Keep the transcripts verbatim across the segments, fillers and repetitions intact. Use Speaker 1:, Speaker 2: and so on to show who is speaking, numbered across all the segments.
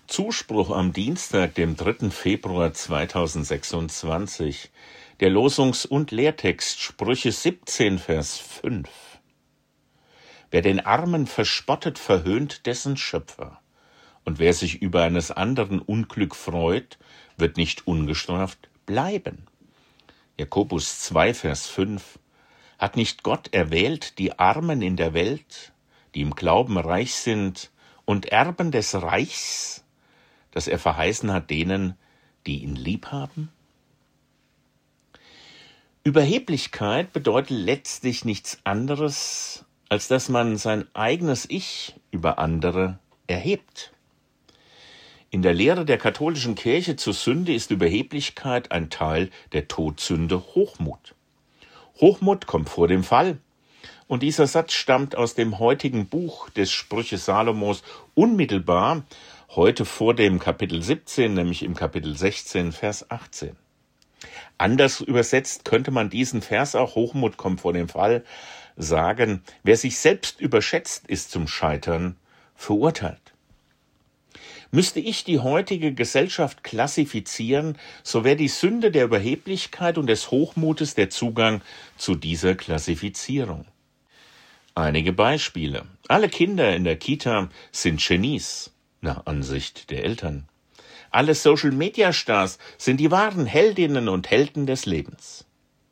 Speaker 1: Zuspruch am Dienstag, dem dritten Februar zweitausendsechsundzwanzig. Der Losungs- und Lehrtext Sprüche siebzehn, Vers fünf. Wer den Armen verspottet, verhöhnt dessen Schöpfer. Und wer sich über eines anderen Unglück freut, wird nicht ungestraft bleiben. Jakobus zwei, Vers fünf. Hat nicht Gott erwählt die Armen in der Welt, die im Glauben reich sind und Erben des Reichs, das er verheißen hat denen, die ihn lieb haben? Überheblichkeit bedeutet letztlich nichts anderes, als dass man sein eigenes Ich über andere erhebt. In der Lehre der katholischen Kirche zur Sünde ist Überheblichkeit ein Teil der Todsünde Hochmut. Hochmut kommt vor dem Fall. Und dieser Satz stammt aus dem heutigen Buch des Sprüche Salomos unmittelbar, heute vor dem Kapitel siebzehn, nämlich im Kapitel sechzehn, Vers achtzehn. Anders übersetzt könnte man diesen Vers auch, Hochmut kommt vor dem Fall, sagen, wer sich selbst überschätzt, ist zum Scheitern verurteilt. Müsste ich die heutige Gesellschaft klassifizieren, so wäre die Sünde der Überheblichkeit und des Hochmutes der Zugang zu dieser Klassifizierung. Einige Beispiele. Alle Kinder in der Kita sind Genies, nach Ansicht der Eltern. Alle Social-Media-Stars sind die wahren Heldinnen und Helden des Lebens.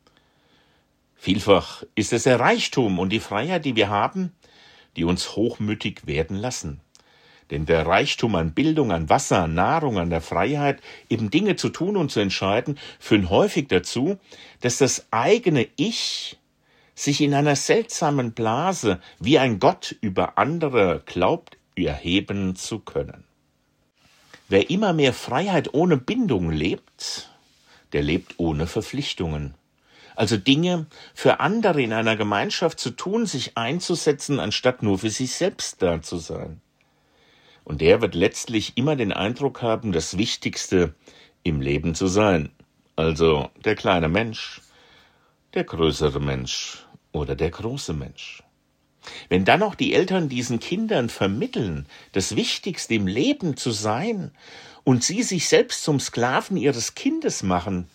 Speaker 1: Vielfach ist es der Reichtum und die Freiheit, die wir haben, die uns hochmütig werden lassen. Denn der Reichtum an Bildung, an Wasser, an Nahrung, an der Freiheit, eben Dinge zu tun und zu entscheiden, führen häufig dazu, dass das eigene Ich sich in einer seltsamen Blase wie ein Gott über andere glaubt, erheben zu können. Wer immer mehr Freiheit ohne Bindung lebt, der lebt ohne Verpflichtungen. Also Dinge für andere in einer Gemeinschaft zu tun, sich einzusetzen, anstatt nur für sich selbst da zu sein. Und der wird letztlich immer den Eindruck haben, das Wichtigste im Leben zu sein. Also der kleine Mensch, der größere Mensch oder der große Mensch. Wenn dann auch die Eltern diesen Kindern vermitteln, das Wichtigste im Leben zu sein und sie sich selbst zum Sklaven ihres Kindes machen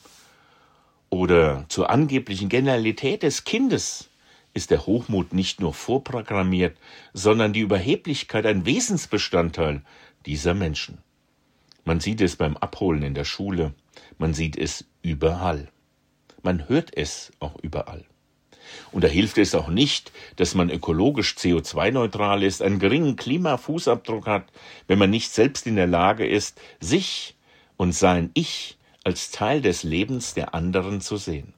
Speaker 1: oder zur angeblichen Genialität des Kindes, ist der Hochmut nicht nur vorprogrammiert, sondern die Überheblichkeit ein Wesensbestandteil dieser Menschen. Man sieht es beim Abholen in der Schule, man sieht es überall. Man hört es auch überall. Und da hilft es auch nicht, dass man ökologisch C O zwei neutral ist, einen geringen Klimafußabdruck hat, wenn man nicht selbst in der Lage ist, sich und sein Ich als Teil des Lebens der anderen zu sehen.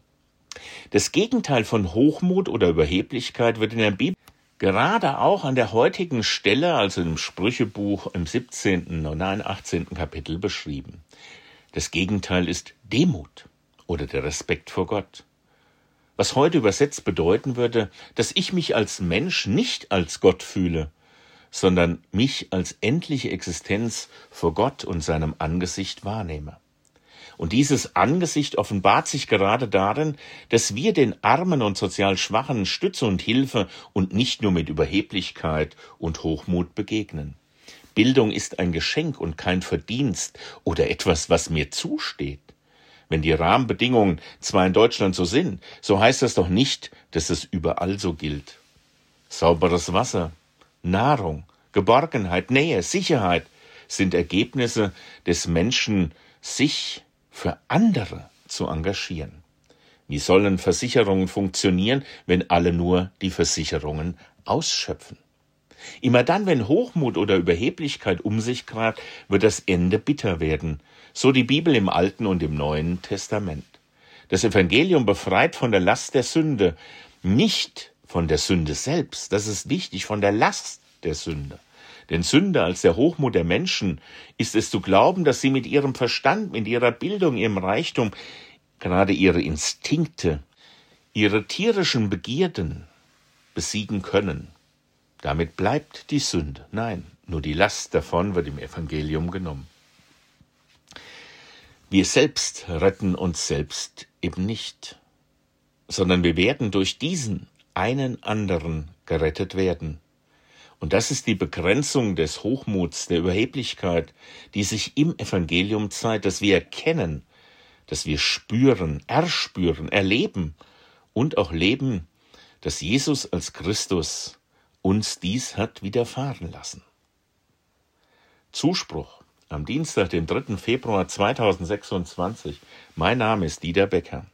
Speaker 1: Das Gegenteil von Hochmut oder Überheblichkeit wird in der Bibel gerade auch an der heutigen Stelle, also im Sprüchebuch im siebzehnten und achtzehnten Kapitel beschrieben. Das Gegenteil ist Demut oder der Respekt vor Gott. Was heute übersetzt bedeuten würde, dass ich mich als Mensch nicht als Gott fühle, sondern mich als endliche Existenz vor Gott und seinem Angesicht wahrnehme. Und dieses Angesicht offenbart sich gerade darin, dass wir den Armen und sozial Schwachen Stütze und Hilfe und nicht nur mit Überheblichkeit und Hochmut begegnen. Bildung ist ein Geschenk und kein Verdienst oder etwas, was mir zusteht. Wenn die Rahmenbedingungen zwar in Deutschland so sind, so heißt das doch nicht, dass es überall so gilt. Sauberes Wasser, Nahrung, Geborgenheit, Nähe, Sicherheit sind Ergebnisse des Menschen, sich für andere zu engagieren. Wie sollen Versicherungen funktionieren, wenn alle nur die Versicherungen ausschöpfen? Immer dann, wenn Hochmut oder Überheblichkeit um sich greift, wird das Ende bitter werden. So die Bibel im Alten und im Neuen Testament. Das Evangelium befreit von der Last der Sünde, nicht von der Sünde selbst. Das ist wichtig, von der Last der Sünde. Denn Sünde als der Hochmut der Menschen ist es zu glauben, dass sie mit ihrem Verstand, mit ihrer Bildung, ihrem Reichtum, gerade ihre Instinkte, ihre tierischen Begierden besiegen können. Damit bleibt die Sünde. Nein, nur die Last davon wird im Evangelium genommen. Wir selbst retten uns selbst eben nicht, sondern wir werden durch diesen einen anderen gerettet werden. Und das ist die Begrenzung des Hochmuts, der Überheblichkeit, die sich im Evangelium zeigt, dass wir erkennen, dass wir spüren, erspüren, erleben und auch leben, dass Jesus als Christus uns dies hat widerfahren lassen. Zuspruch am Dienstag, dem dritten Februar zweitausendsechsundzwanzig. Mein Name ist Dieter Becker.